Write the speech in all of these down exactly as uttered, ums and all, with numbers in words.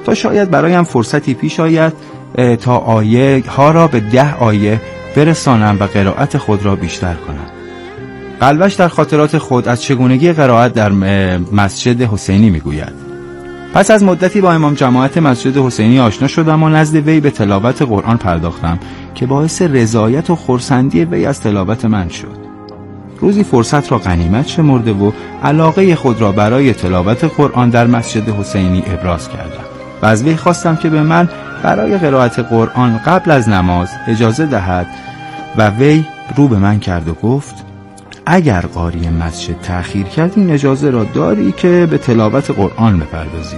تا شاید برایم فرصتی پیش آید تا آیه ها را به ده آیه برسانم و قرائت خود را بیشتر کنم. قلبش در خاطرات خود از چگونگی قرائت در مسجد حسینی میگوید: پس از مدتی با امام جماعت مسجد حسینی آشنا شدم و نزد وی به تلاوت قرآن پرداختم که باعث رضایت و خرسندی وی از تلاوت من شد. روزی فرصت را غنیمت شمرده و علاقه خود را برای تلاوت قرآن در مسجد حسینی ابراز کردم و از وی خواستم که به من برای قرائت قرآن قبل از نماز اجازه دهد و وی رو به من کرد و گفت: اگر قاری مسجد تأخیر کرد این اجازه را داری که به تلاوت قرآن بپردازی.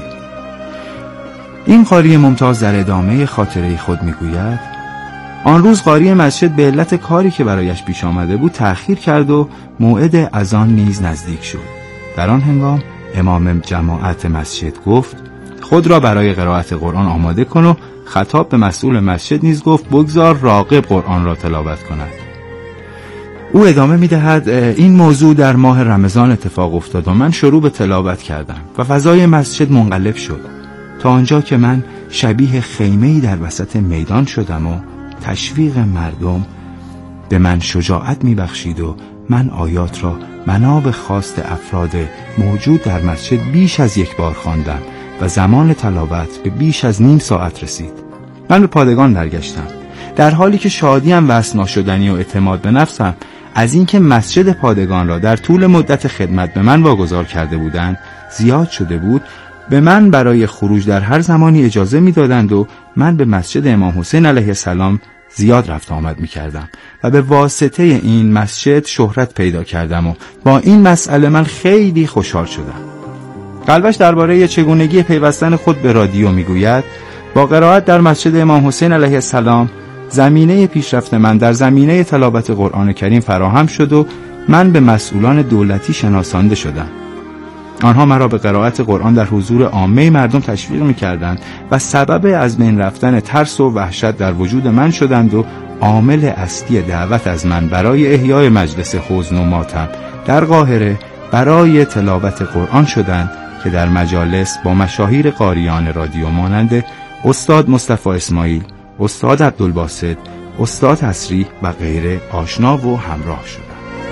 این قاری ممتاز در ادامه خاطره خود میگوید: آن روز قاری مسجد به علت کاری که برایش پیش آمده بود تأخیر کرد و موعد اذان نیز نزدیک شد. در آن هنگام امام جماعت مسجد گفت: خود را برای قرائت قرآن آماده کن و خطاب به مسئول مسجد نیز گفت: بگذار راغب قرآن را تلاوت کند. او ادامه می‌دهد: این موضوع در ماه رمضان اتفاق افتاد و من شروع به تلاوت کردم و فضای مسجد منقلب شد تا آنجا که من شبیه خیمه‌ای در وسط میدان شدم و تشویق مردم به من شجاعت می‌بخشید و من آیات را بنا به خواست افراد موجود در مسجد بیش از یک بار خواندم و زمان تلاوت به بیش از نیم ساعت رسید. من به پادگان برگشتم در حالی که شادیم وصل ناشدنی و اعتماد به نفسم از اینکه مسجد پادگان را در طول مدت خدمت به من واگذار کرده بودند زیاد شده بود. به من برای خروج در هر زمانی اجازه میدادند و من به مسجد امام حسین علیه السلام زیاد رفت آمد میکردم و به واسطه این مسجد شهرت پیدا کردم و با این مسئله من خیلی خوشحال شدم. قلبش درباره چگونگی پیوستن خود به رادیو میگوید: با قرائت در مسجد امام حسین علیه السلام زمینه پیشرفت من در زمینه تلاوت قرآن کریم فراهم شد و من به مسئولان دولتی شناسانده شدم. آنها مرا به قرائت قرآن در حضور عامه مردم تشویق می‌کردند و سبب از بین رفتن ترس و وحشت در وجود من شدند و عامل اصلی دعوت از من برای احیای مجلس حزن و ماتم در قاهره برای تلاوت قرآن شدند که در مجالس با مشاهیر قاریان رادیو مانند استاد مصطفی اسماعیل، استاد عبدالباسط، استاد حصری و غیره آشنا و همراه شدند.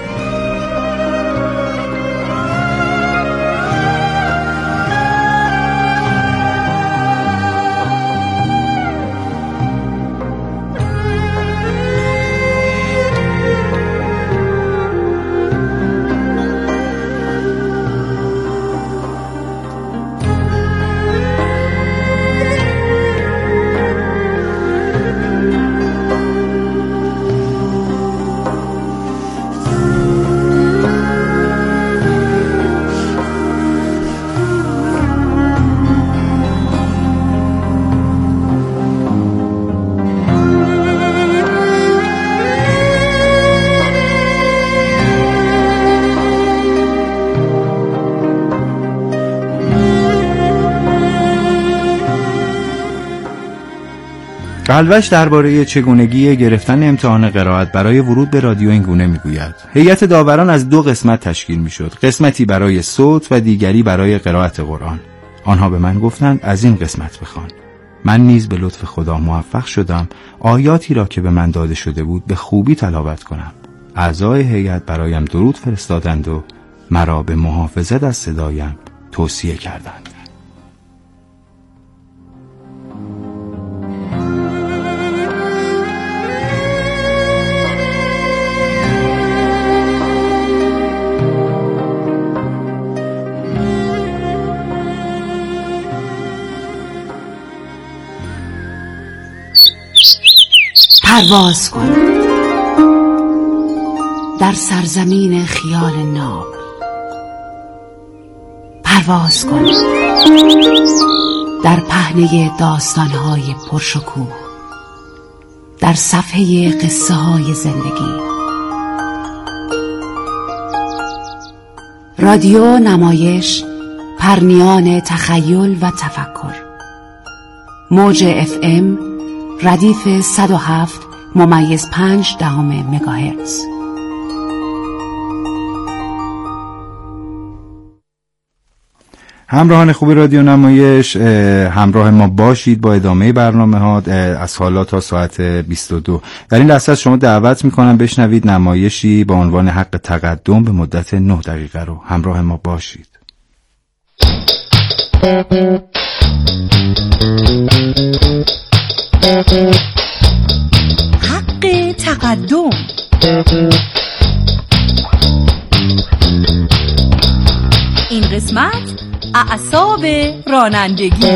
قلبش درباره چگونگی گرفتن امتحان قرائت برای ورود به رادیو این گونه میگوید: هیئت داوران از دو قسمت تشکیل میشد، قسمتی برای صوت و دیگری برای قرائت قرآن. آنها به من گفتند از این قسمت بخوان. من نیز به لطف خدا موفق شدم آیاتی را که به من داده شده بود به خوبی تلاوت کنم. اعضای هیئت برایم درود فرستادند و مرا به محافظت از صدایم توصیه کردند. پرواز کن در سرزمین خیال ناب، پرواز کن در پهنه داستانهای پرشکوه، در صفحه قصه های زندگی. رادیو نمایش، پرنیان تخیل و تفکر. موج اف ام ردیف صد و هفت ممیز پنج دهم مگاهرتز. همراهان خوب رادیو نمایش، همراه ما باشید با ادامه برنامه ها از حالا تا ساعت بیست و دو. در این لحظه از شما دعوت میکنم بشنوید نمایشی با عنوان حق تقدم به مدت نه دقیقه رو. همراه ما باشید. حق تقدم. این قسمت اعصاب رانندگی.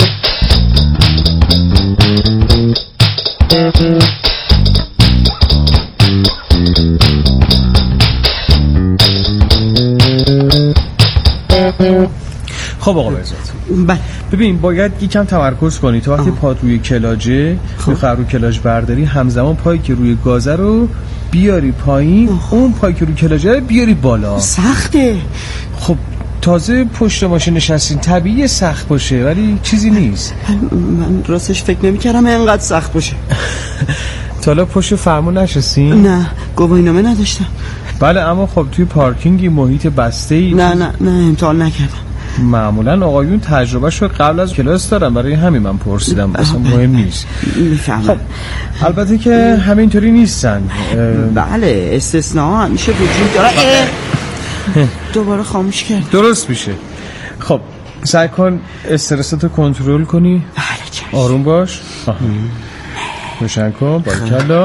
خب آقا بهزاد، ببین باید یکم تمرکز کنی. تو وقتی پات روی کلاجه میخوای رو کلاج برداری، همزمان پایی که روی گازه رو بیاری پایین، اون پایی که روی کلاجه رو بیاری بالا. سخته. خب تازه پشت ماشین نشستین، طبیعیه سخت باشه ولی چیزی نیست. من راستش فکر نمی‌کردم اینقدر سخت باشه. تا حالا پشت فرمون نشستین؟ نه، گواهینامه نداشتم. بله، اما خب توی پارکینگی محیط بسته‌ای. نه نه نه امتحان نکردم. معمولا آقایون تجربهشو قبل از کلاس دارن، برای همین من پرسیدم، اصلا مهم نیست. میفهمم. خب البته که همینطوری نیستن. بله، استثناء همیشه وجود داره. دوباره خاموش کرد. درست میشه. خب سعی کن استرستو کنترل کنی. بله چشم. آروم باش. روشن کن. باریکلا.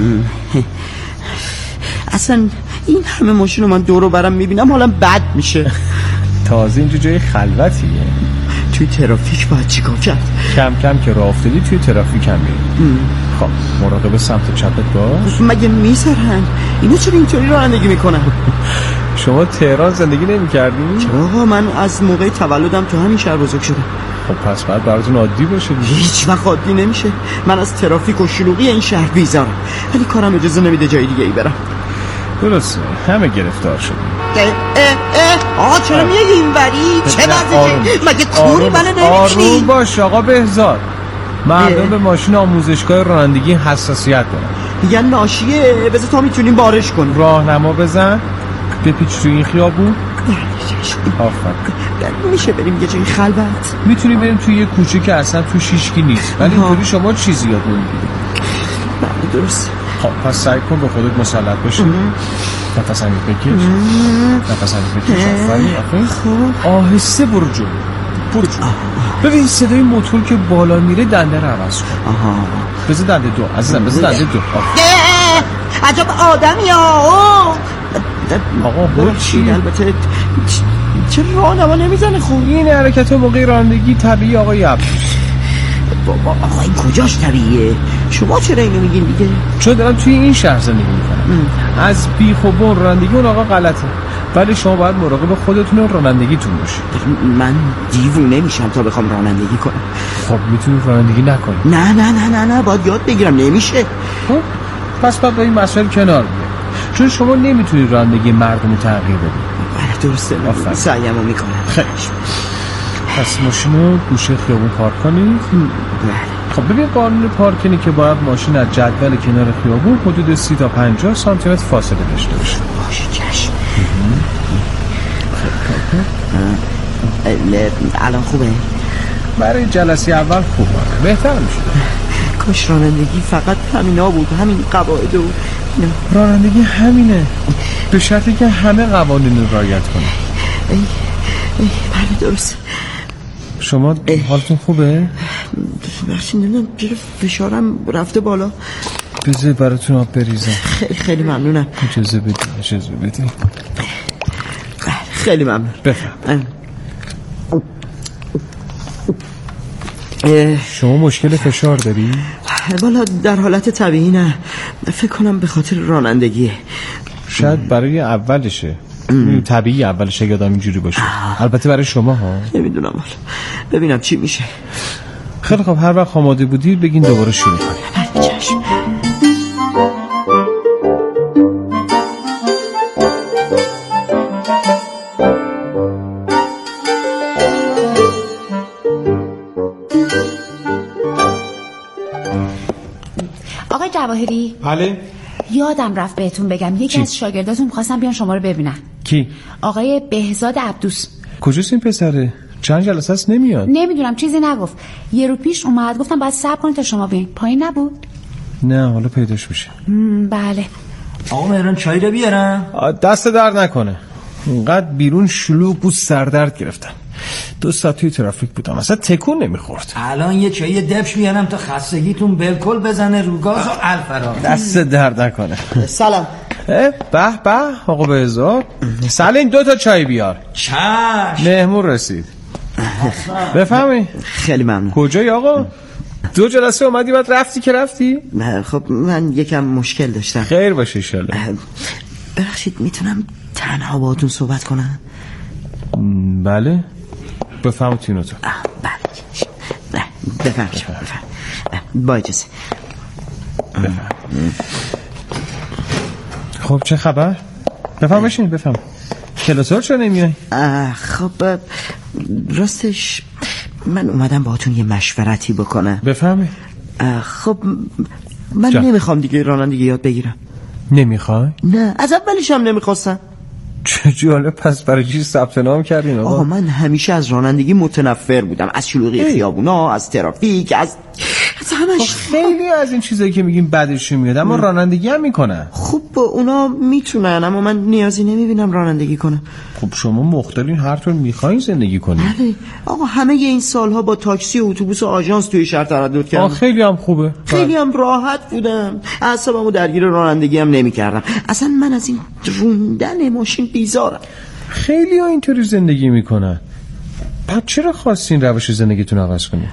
اصلا این همه ماشین رو من دور و برم میبینم حالا بد میشه. تازه اینجا جای خلوتیه. توی ترافیک باید چیکار کرد؟ کم کم که راه افتادی توی ترافیک هم میری. خب مراقب سمت چپت باش. مگه میذارن؟ اینا چرا اینطوری رانندگی میکنن؟ شما تهران زندگی نمی‌کردی؟ چرا آقا، من از موقع تولدم تو همین شهر بزرگ شدم. خب پس بعد براتون عادی باشه دیگه. هیچ وقت عادی نمیشه. من از ترافیک و شلوغی این شهر بیزارم، ولی کارم اجازه نمیده جای دیگه ای برم. درسته، همه گرفتار شدیم. آقا چرا میای اینوری؟ چه وضعشه؟ مگه کوری منو نمی‌بینی؟ آروم باش آقا بهزاد. مردم به ماشین آموزشگاه رانندگی حساسیت دارن. میگن ناشیه، بذار تا میتونیم بارش کنیم. راهنما بزن، بپیچ تو این خیابون. آفرین. میشه بریم یه جای خلوت؟ میتونیم بریم توی یه کوچه که اصلا تو هیچکی نیست، ولی اینطوری شما چیزی یاد نمیگیری. بله درست. خب پس سعی کن به خودت مسلط باشی. نفس عمیق بکش. نفس عمیق بکش. آفرین آفرین. خب آهسته برو جلو. برو جلو. ببین صدای موتور که بالا میره دنده رو عوض کن. آها. بذار دنده دو عزیزم، بذار دنده دو. عجب آدمی ها. آقا برو چی؟ البته چه راهنما نمیزنه خوب. این حرکت ها موقع رانندگی طبیعی آقای عبدوس. بابا آقا این کجاش طبیعیه؟ شما چرا اینو میگین دیگه؟ چون دارم توی این شهر زندگی میکنم. از بیخ و بن رانندگی اون آقا غلطه، ولی شما باید مراقب خودتون و رانندگیتون باشید. من دیوونه نمیشم تا بخوام رانندگی کنم. خب میتونی رانندگی نکنی؟ نه نه نه نه نه باید یاد بگیرم. نمیشه. خب پس باید با این مسائل کنار بیای، چون شما نمیتونی رانندگی مردم رو تغییر بدی. بله درسته، سعیمو میکنم. خیلی پس ماشین رو گوشه خیابون پارک کنید. خب ببین قانون پارکینگی که باید ماشین از جدول کنار خیابون حدود سی تا پنجاه سانتی متر فاصله داشته باشه. باشه چشم. الان خوبه؟ برای جلسه اول خوبه، بهتر میشه. کاش رانندگی فقط همینا بود، همین قواعد و رانندگی همینه، به شرطی که همه قوانین رو رعایت کنه. ای ای بله درست. شما حالتون خوبه؟ بخشی نمیدونم چرا فشارم رفته بالا. بذار براتون آب بریزم. خیلی خیلی ممنونم. اجازه بدید اجازه بدید. خیلی ممنون. بفهم. اه... شما مشکل فشار داری؟ والا در حالت طبیعی نه، فکر کنم به خاطر رانندگیه. شاید برای اولشه، طبیعی اولشه یادم اینجوری باشه. البته برای شما ها نمیدونم، والا ببینم چی میشه. خیلی خب، هر وقت آماده بودید بگین دوباره شروع کنیم. بله چشم. آقای جواهری. بله. یادم رفت بهتون بگم یکی از شاگرداتون می‌خواستن بیان شما رو ببینن. کی؟ آقای بهزاد عبدوس. کجاست این پسره؟ چند جلسه است نمیاد؟ نمیدونم، چیزی نگفت. یه رو پیش اومد، گفتم باید صبر کنید تا شما بیاین. پایین نبود؟ نه حالا پیداش میشه. بله. آقا مهران چای رو بیارم؟ دست درد نکنه. اینقدر بیرون شلوغ بود سردرد گرفتم. دو ساعت توی ترافیک بودم اصلا تکون نمیخورد. الان یه چای دبش میارم تا خستگیتون بالکل بزنه رو گاز و الفرا. دست درد نکنه. سلام. به به آقا بهزاد. سلیم دو تا چای بیار. چشم. مهمون رسید. بفهمی؟ خیلی ممنون. کجایی آقا؟ دو جلسه اومدی بعد رفتی که رفتی؟ خب من یکم مشکل داشتم. خیر باشه انشالله. ببخشید میتونم تنها باهاتون صحبت کنم؟ بله بفهم تینو تو. بله بفهم بفهم با اجازه. خب چه خبر؟ بفهم بشین بفهم. کلاسور چرا نمیای؟ خب راستش من اومدم باهاتون یه مشورتی بکنم. بفهمی؟ خب من جا. نمیخوام دیگه رانندگی یاد بگیرم. نمیخوای؟ نه از اولش هم نمیخواستم. چه جالب، پس برای چی ثبت نام کردین آقا؟ آقا من همیشه از رانندگی متنفر بودم، از شلوغی خیابونا، از ترافیک، از از همش. خیلی از این چیزایی که میگیم بعدش میاد، اما رانندگی هم میکنن. خب اونا میتونن اما من نیازی نمیبینم رانندگی کنم. خب شما مختارین هر طور میخواین زندگی کنین. بله آقا همه این سالها با تاکسی و اتوبوس و آژانس توی شهر تردد کردم. خیلی هم خوبه. خیلی هم راحت بودم، اعصابمو درگیر رانندگی هم نمیکردم. اصلا من از این روندن ماشین بیزارم. خیلی ها اینطوری زندگی میکنن. بعد چرا خواستین روش زندگیتون عوض کنین؟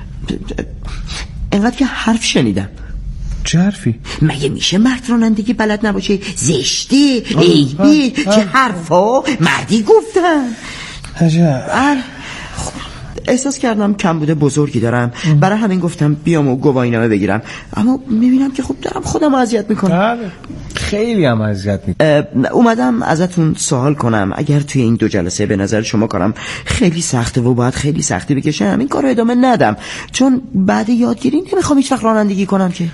اینقدر که حرف شنیدم. چه حرفی؟ مگه میشه مرد رانندگی بلد نباشه؟ زشتی، عیبی، چه حرفا مردی گفتن. عجب. احساس کردم کم بوده بزرگی دارم، برای همین گفتم بیام و گواهینامه بگیرم، اما میبینم که خب دارم خودم اذیت میکنم. خیلی هم اذیت میکنم. اومدم ازتون سوال کنم اگر توی این دو جلسه به نظر شما کارم خیلی سخته و باید خیلی سختی بکشم، این کارو ادامه ندم، چون بعد یادگیری نمیخوام هیچ وقت رانندگی کنم. که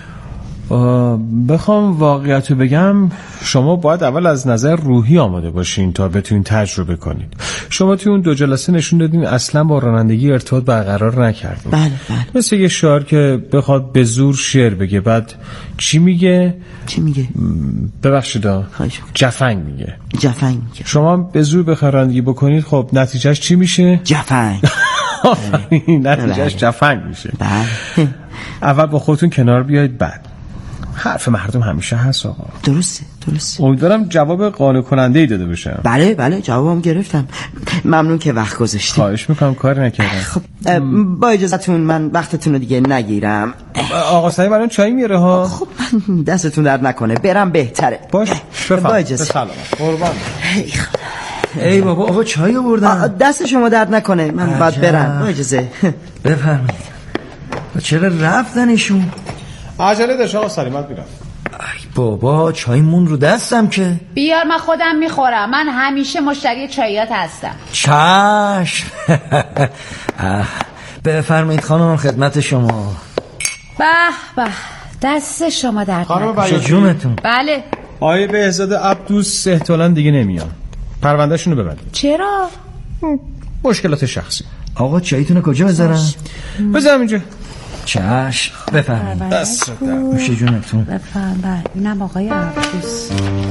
بخوام واقعیتو بگم شما باید اول از نظر روحی آماده باشین تا بتونین تجربه کنید. شما توی اون دو جلسه نشون دادین اصلا با رانندگی ارتباط برقرار نکردین. بله بله. مثل یه شعر که بخواد به زور شعر بگه بعد چی میگه؟ چی میگه؟ ببخشید جفنگ میگه. جفنگ میگه. شما به زور بخواید رانندگی بکنید خب نتیجهش چی میشه؟ جفنگ. نتیجهش جفنگ میشه. بله. اول با خودتون کنار بیایید، بعد حرف مردم همیشه هست آقا. درسته درسته. امیدوارم جواب قانع کننده ای داده باشم. بله بله جوابم گرفتم. ممنون که وقت گذاشتید. خواهش میکنم کاری نکردم. خب با اجازهتون من وقتتون رو دیگه نگیرم. آقا سعی برام چای میاره ها. خب دستتون درد نکنه، برم بهتره. باش بفرمایید. با اجازه. سلام قربان. ای خدا. ای بابا آقا چای آوردن. دست شما درد نکنه، من باید برم. با اجازه. بفرمایید. چرا رفتن ایشون؟ عجله داشت آقا سلیمت میرم. ای بابا چای مون رو دستم که. بیار من خودم میخورم، من همیشه مشتری چایات هستم. چشم. بفرمایید خانم خدمت شما. به به دست شما درد نکنه. جونتون. بله. آیه بهزاد عبدوس احتمالاً دیگه نمیان. پروندهشونو ببندید. چرا؟ مشکلات شخصی. آقا چایتون کجا بذارم؟ بذارم اینجا. چشم بفرمایید. دست در نوش جونتون. بفرمایید. اینم آقای عبدوس.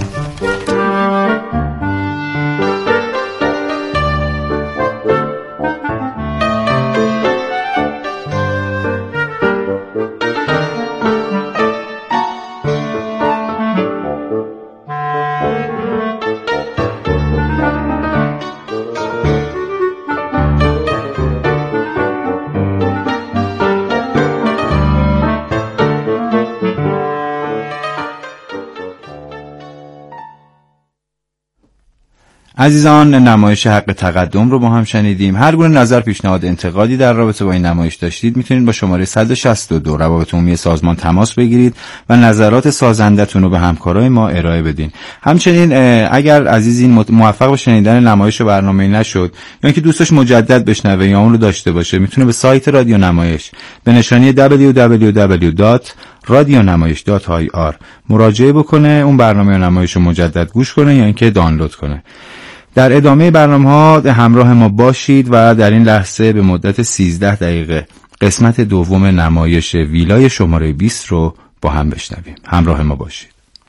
عزیزان نمایش حق تقدم رو با هم شنیدیم. هر گونه نظر، پیشنهاد، انتقادی در رابطه با این نمایش داشتید میتونید با شماره صد و شصت و دو روابط عمومی سازمان تماس بگیرید و نظرات سازندتون رو به همکارای ما ارائه بدین. همچنین اگر عزیزین موفق به شنیدن نمایش و برنامه نشد یا اینکه دوستش مجدد بشنوه یا اون رو داشته باشه، میتونه به سایت رادیو نمایش به نشانی دبلیو دبلیو دبلیو دات رادیو نمایش دات آی آر مراجعه بکنه، اون برنامه و نمایش رو مجدد گوش کنه یا اینکه دانلود کنه. در ادامه برنامه‌ها همراه ما باشید و در این لحظه به مدت سیزده دقیقه قسمت دوم نمایش ویلای شماره بیست رو با هم بشنویم. همراه ما باشید.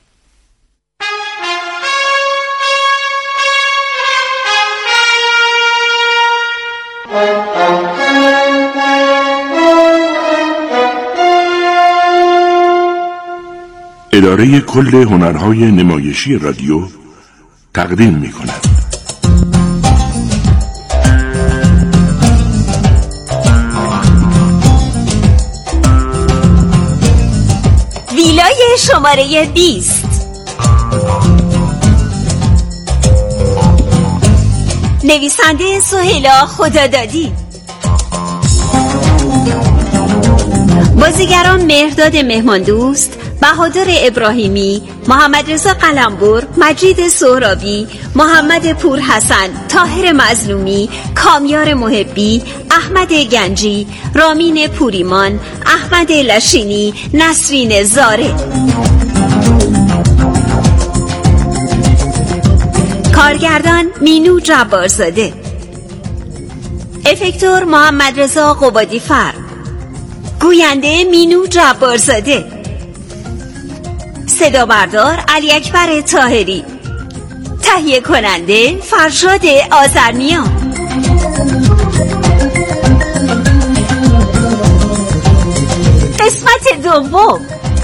اداره کل هنرهای نمایشی رادیو تقدیم می کند. ویلای شماره بیست. نویسنده سهیلا خدادادی. بازیگران مهرداد مهماندوست، بهادر ابراهیمی، محمد رضا قلمبر، مجید سهرابی، محمد پورحسن، طاهر مظلومی، کامیار محبی، احمد گنجی، رامین پوریمان، احمد لشینی، نسرین زاره. کارگردان مینو جبارزاده. افکتور محمد رضا قبادی فر. گوینده مینو جبارزاده. صدا بردار علی اکبر طاهری. تهیه کننده فرشاد آذرنیان. قسمت دوم.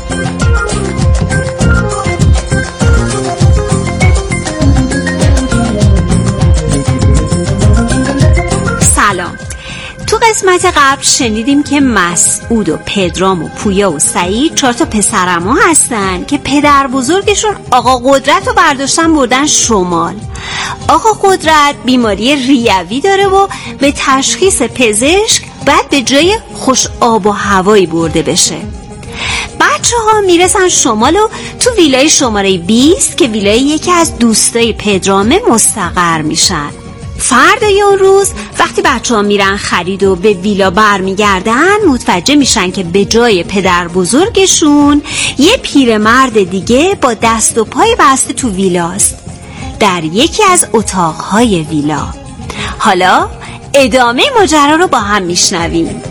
سلام. تو قسمت قبل شنیدیم که مسعود و پدرام و پویا و سعید چهار تا پسرعمو هستن که پدر بزرگشون آقا قدرت رو برداشتن بردن شمال. آقا قدرت بیماری ریوی داره و به تشخیص پزشک بعد به جای خوش آب و هوایی برده بشه. بچه ها میرسن شمال و تو ویلای شماره بیست که ویلای یکی از دوستای پدرامه مستقر میشن. فردای اون روز وقتی بچه ها میرن خرید و به ویلا بر میگردن متوجه میشن که به جای پدر بزرگشون یه پیرمرد دیگه با دست و پای بسته تو ویلاست در یکی از اتاقهای ویلا. حالا ادامه ماجرا رو با هم میشنویم.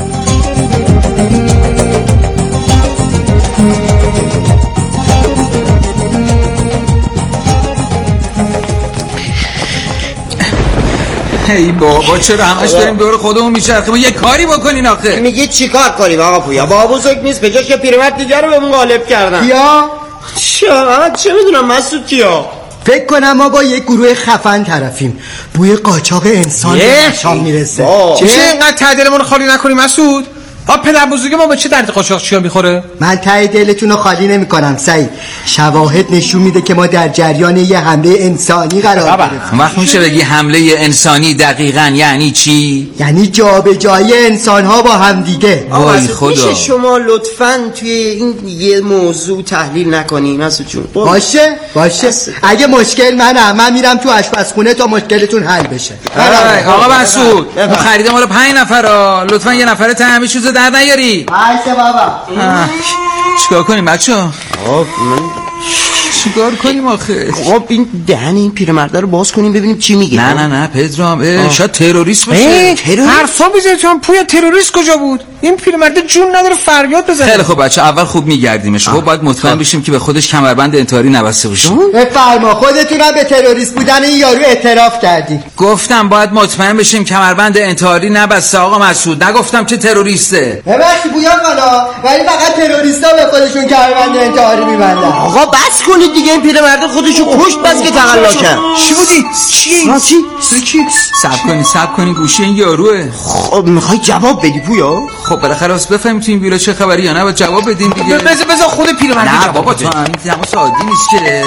ای بابا چرا همش داریم دور خودمون میچرخیم؟ ما یه کاری بکنین آخه. میگه چیکار کنیم آقا پویا؟ بابا بزرگ نیست، به جاش یه پیرمرد دیگه رو بهمون غالب کردن. کیا؟ چرا؟ چه میدونم مسعود کیا؟ فکر کنم ما با یه گروه خفن طرفیم. بوی قاچاق انسان به مشام میرسه. چه اینقدر تعدیلمون خالی نکنیم مسعود؟ آ پدر بزرگ ما به چه درد قاچاق چیا میخوره؟ من ته دلتون رو خالی نمی کنم سعید. شواهد نشون میده که ما در جریان یه حمله انسانی قرار گرفتیم. وقت میشه بگی حمله انسانی دقیقاً یعنی چی؟ یعنی جابجایی انسان ها با هم دیگه. وای خدا. میشه شما لطفاً توی این یه موضوع تحلیل نکنی مسعود جون؟ باشه باشه. اگه مشکل منم من میرم تو آشپزخونه تا مشکلتون حل بشه. آقا مسعود اون خرید ما رو پنج نفرا لطفاً یه نفره همه چیزو در نیاری. باشه بابا. چیکار کنیم بچه‌ها؟ آقا من چیکار کنیم آخه؟ خب این دهن این پیرمرد رو باز کنیم ببینیم چی میگه. نه نه نه پدرام شاید تروریست باشه. حرفا بزنید تو هم پویا تروریست کجا بود؟ این پیرمرد جون نداره فریاد بزنه. خیلی خب بچه اول خوب میگردیمش. خب باید مطمئن بشیم که به خودش کمربند انتحاری نبسته باشه. بفرما خودتونم به تروریست بودن این یارو اعتراف کردید. گفتم باید مطمئن بشیم کمربند انتحاری نبسته آقا مسعود. نگفتم که تروریسته. ببخشید پویا خالا ولی فقط تروریستا به خودشون کمربند انتحاری میبندن. آقا بس کنید دیگه، این پیرمرد خودشو کشت بس که تقلا کرد. چی بودی؟ چیه؟ چی؟ چی؟ صبر کنی صبر کنی گوشه این یاروه. خب میخوای جواب بدی پویا؟ خب بالاخره واسه بفهمیم تو این ویلا چه خبری یا نه باید جواب بدیم دیگه. بذار بذار خود پیرمرد نه جواب بابا بده. تو این تماس عادی نیست که.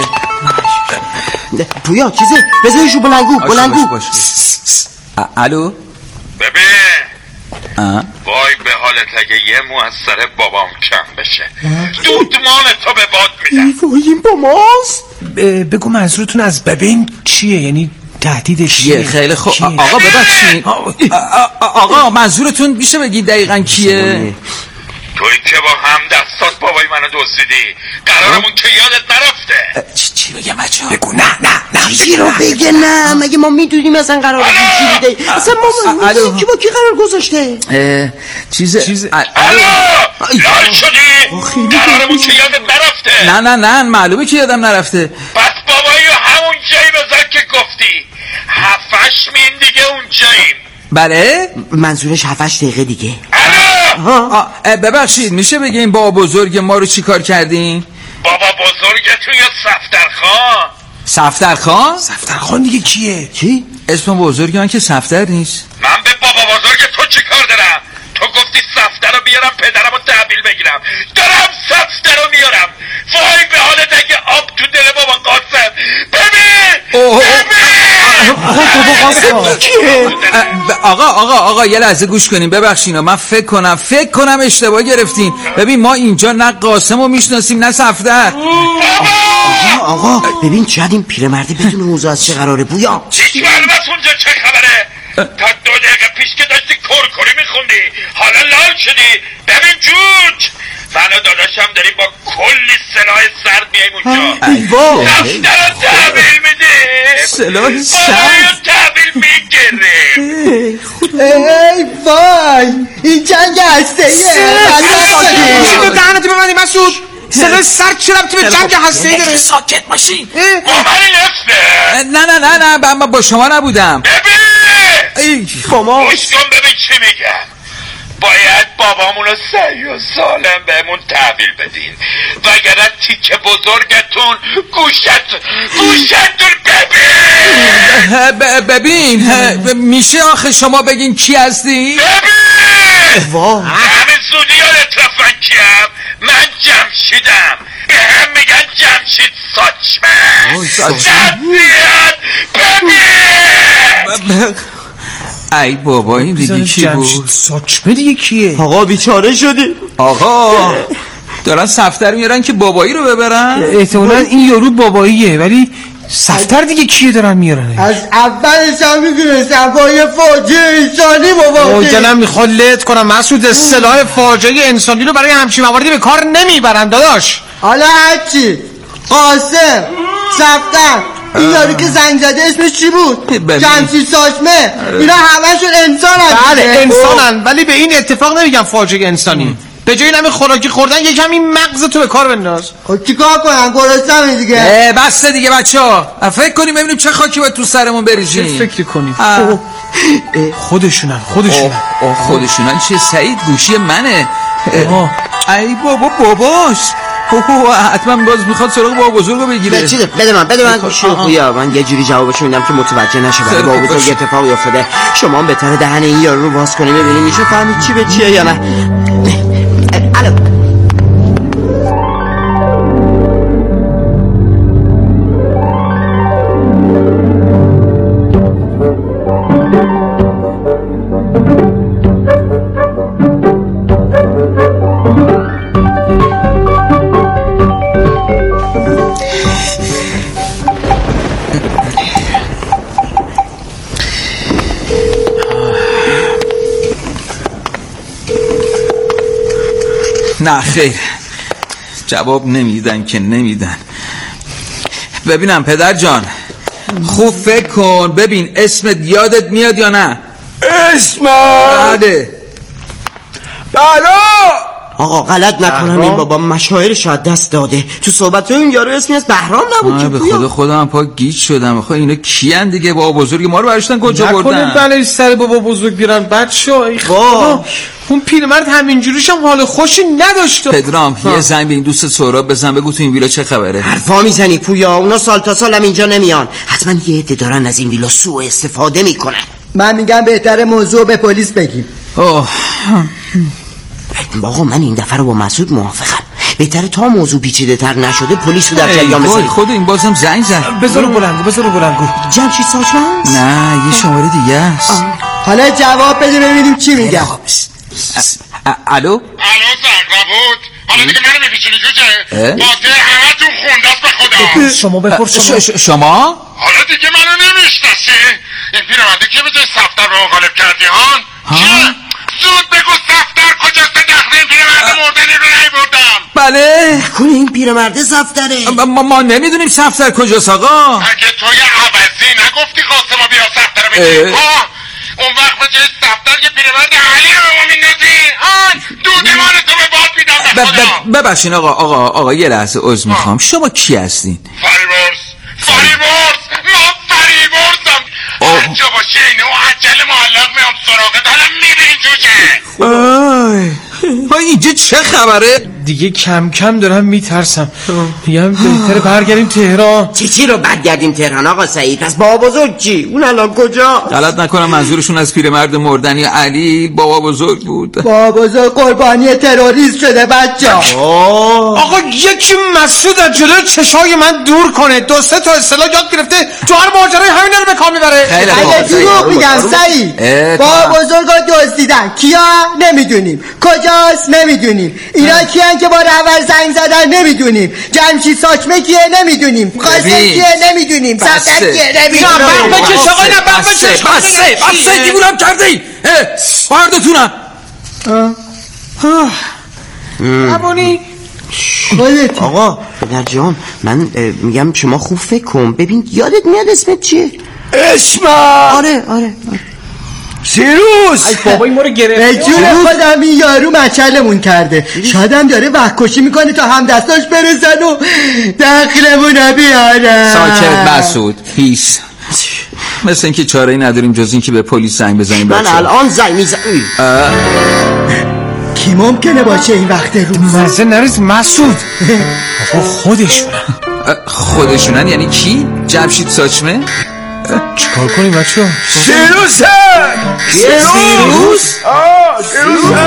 پویا چیزه؟ بذارشو بلنگو بلنگو. الو ببین آه. وای به حالت اگه یه مو از سر بابام کم بشه دودمان تو به باد میدم. وای این با ماست؟ بگو منظورتون از ببین چیه؟ یعنی تهدیدش چیه؟ خیلی خوب آقا ببخشید آقا منظورتون میشه بگی دقیقاً کیه؟ توی که با هم دست اساس بابای منو دزدیدی؟ قرارمون که یادت نرفته. چی بگم بچه ها؟ بگو نه نه نه چی رو بگه نه مگه ما میدونیم اصلا قرار چی بوده اصلا ما میدونیم کی با کی قرار گذاشته چیز چیز الو لال شدی؟ قرارمون که یادت نرفته. نه نه نه معلومه که یادم نرفته. پس بابایی همون جایی بذار که گفتی. هفتش مین دیگه اون جاییم. بله؟ منظورش هفتش دقیقه دیگه. الو ببخشید میشه بگیم بابا بزرگ ما رو چی کار کردین؟ بابا بزرگتون یا صفدرخان؟ صفدرخان؟ صفدرخان دیگه کیه؟ چی؟ اسم بزرگ من که صفدر نیست. من به بابا بزرگ تو چی کار دارم؟ تو گفتی صفدر رو بیارم پدرم رو تحویل بگیرم. دارم صفدر رو میارم. وای به حالت اگه آب تو دل بابا قاسم. ببین ببین آقا آقا آقا یه لحظه گوش کنیم ببخشید من فکر کنم فکر کنم اشتباه گرفتین. ببین ما اینجا نه قاسم رو میشناسیم نه صفدر. آقا آقا ببین شاید این پیرمرده بدون اوضاع از چه قراره بویا چی کلمت اونجا چه خبره؟ تا دو دقیقه پیش که داشتی کرکری میخوندی حالا لال شدی. ببین جوج من و داداشم داریم با کلی سلاح سرد میایم اونجا. ایوا دفتر رو تحویل میدیم. سلاح سرد؟ بابایی رو تحویل میگیریم. ای وای این جنگ هسته‌ایه. میشه تو دهنتو ببندی مسعود؟ سلاح سرد چه ربطی به جنگ هسته‌ای داره؟ ساکت باشین. مامانی نفته. نه نه نه نه من با شما نبودم. ببین شما گوش کن ببین چی میگم. باید بابامونو صحیح و سالم بهمون تحویل بدین وگرنه تیکه بزرگتون گوشت گوشتون ببین ببین میشه آخه شما بگین کی هستی؟ ببین همین زودی یادت رفتن کیم؟ من جمشیدم. به هم میگن جمشید ساچمه. جمشید ببین ای بابا این دیگه کی بود؟ ساچمه دیگه کیه؟ آقا بیچاره شدی. آقا دارن صفدر میارن که بابایی رو ببرن؟ احتمالاً این یارو باباییه ولی صفدر دیگه کیه دارن میارن؟ از اولش هم میدونستم با یه فاجعه انسانی مواجهی. دلم میخواد لت کنم مسعود اصطلاح فاجعه انسانی رو برای همچین مواردی به کار نمیبرن داداش. حالا هرچی قاسم صفدر این یارو که زنگ زده اسمش چی بود؟ جمشید ساچمه. اینا همشون انسان هستن. بله انسانن ولی به این اتفاق نمیگم فاجعه انسانی. به جای همین خوراکی خوردن یکم این مغزتو به کار بنداز. خب چیکار کنم گرسنم دیگه. بسته دیگه بچه‌ها. فکر کنیم ببینیم چه خاکی باید تو سرمون بریزیم. چه فکری کنیم؟ خودشونن خودشونن. خودشونن چه سعید گوشی منه. ای بابا باباش. حتما باز میخواد سراغ بابا بزرگو بگیره. بچه بده من بده من گوشی خویا من یه جوری جوابشو میدم که متوجه نشه برای بابا بزرگ اتفاقی افتاده. شما هم بهتره دهن این یارو رو باز کنیم ببینیم میشه فهمید چی به چیه یا نه. الو نه خیر جواب نمیدن که نمیدن. ببینم پدر جان خوب فکر کن ببین اسمت یادت میاد یا نه؟ اسمم بله بله آقا غلط نکنم این بابا مشاعرش از دست داده. تو صحبت این یارو اسمی از بهرام نبود که به خدا خودم پا گیج شدم. خب اینا کیان دیگه بابا بزرگ ما رو برشتن کجا بردن؟ نکنه بله سر بابا بزرگ بیارن بچه‌ها. ای خدا اون پیرمرد همینجوریش هم حال خوشی نداشت. پدرام یه زنگ به این دوست سهراب بزن بگو تو این ویلا چه خبره. حرفا میزنی پویا اونا سال تا سال هم اینجا نمیان. حتما یه عده دارن از این ویلا سوء استفاده میکنن. من میگم بهتره موضوع به پلیس بگیم. اوه آقا من این دفعه رو با مسعود موافقم. بهتره تا موضوع پیچیده تر نشده پلیس رو در جریان بذاریم. خود این بازم زنگ زد. بذارو بلنگو بذارو بلنگو. جمشید ساچمه است؟ نه یه شماره دیگه است. حالا جواب بده ببینیم چی میگن. الو الو زنگربود. حالا دیگه منو میپیچونی جوجه. بازه همه تو خوندست به خدا. شما بپرس شما. شما حالا دیگه منو نمیشناسی. این پیرمرده که بجای صفدر رو غالب کردی هان چیه؟ زود بگو صفدر کجاست دخل این پیرمرده. پیرمرد مردنی رو نیاوردم. بله کنه این پیرمرد صفدره. ما, ما نمیدونیم صفدر کجاست آقا. اگه توی عوضی نگفتی قاسمو بیا صفدر بگیر ها، اون وقت به جای صفدر یه پیرمرد علی رو ما میندازی ها، دودمان تو به باد میدم به خدا. ببخشین آقا آقا آقا یه لحظه عذر میخوام. شما کی هستین؟ فریبرز فریبرز ما فریبرزم. هر جا باشی اینه و عجل معلق میام سراغت، حالا میبینی جوجه. آی آی اینجا چه خبره؟ دیگه کم کم دارم میترسم. میگم بهتره برگردیم تهران. چی چی رو برگردیم تهران آقا سعید؟ پس بابا بزرگ چی؟ اون الان کجا؟ غلط نکنم منظورشون از پیرمرد مردنی علی بابا بزرگ بود. بابا بزرگ قربانی تروریست شده بچه. آقا یکی مسعود از جلوی چشای من دور کنه. دو سه تا اصطلاح یاد گرفته تو هر ماجرای همین رو به کار میبره. اگه دروغ میگم سعید، بابا بزرگ رو دزدیدن. کیا نمیدونیم، کجاست نمیدونیم، اینا کیان که با رهبر زنگ زدن نمیدونیم، جمشید ساچمه کیه نمیدونیم، قاسم کیه نمیدونیم، صفدر کیه نمیدونیم. نه بم بکش آقا، نه بم بکش. بسه بسه دیوونم کرده ای. بردتونم همونی خودت. آقا پدر جان من میگم شما خوب فکر کن ببین یادت میاد اسمت چیه؟ اسمم آره آره, آره. سیروس. ای بابا این ما رو گرفت. به جون خودم این یارو مچلمون کرده. شاید هم داره وحکشی میکنه تا هم دستاش برسن و دخلمون بیارن. ساکت مسعود هیس. مثل اینکه چاره ای نداریم جز اینکه به پلیس زنگ بزنیم. من الان زنگ میزنم. کی ممکنه باشه این وقت روز؟ مزه نریز مسعود. آقا خودشونن. خودشونن یعنی کی؟ جمشید ساچمه؟ چیکار کنیم بچه ها؟ سیروس سیروس؟ آه سیروس.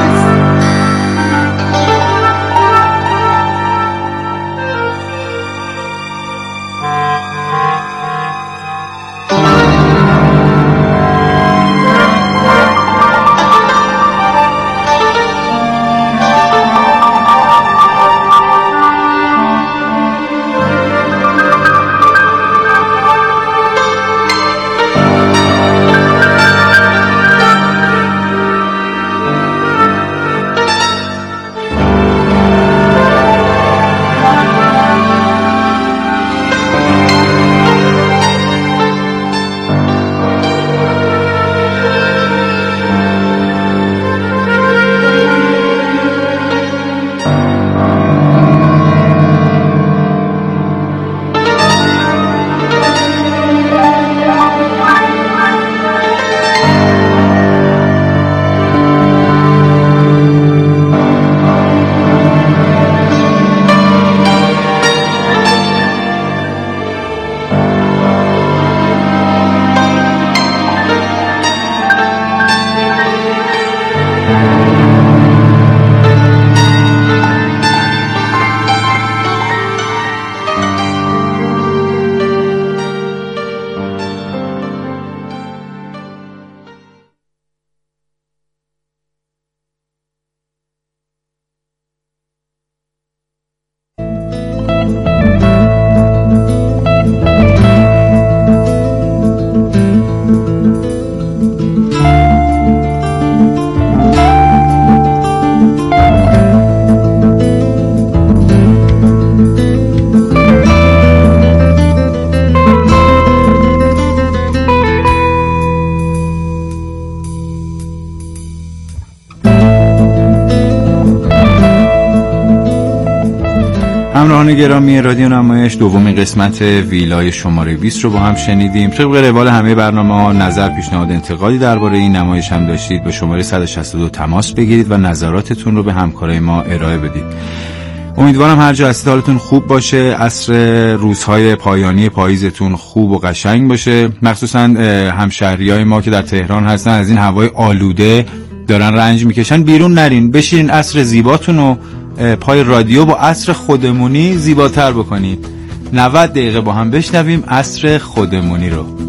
همراهان گرامی رادیو نمایش دومین قسمت ویلای شماره بیست رو با هم شنیدیم. طبق روال همه برنامه‌ها نظر، پیشنهاد، انتقادی درباره این نمایش هم داشتید به شماره صد و شصت و دو تماس بگیرید و نظراتتون رو به همکارای ما ارائه بدید. امیدوارم هر جا هستید حالتون خوب باشه، عصر روزهای پایانی پاییزتون خوب و قشنگ باشه. مخصوصا همشهریای ما که در تهران هستن از این هوای آلوده دارن رنج میکشن، بیرون نرین، بشین عصر زیباتون رو پای رادیو با عصر خودمونی زیباتر بکنید. نود دقیقه با هم بشنویم عصر خودمونی رو.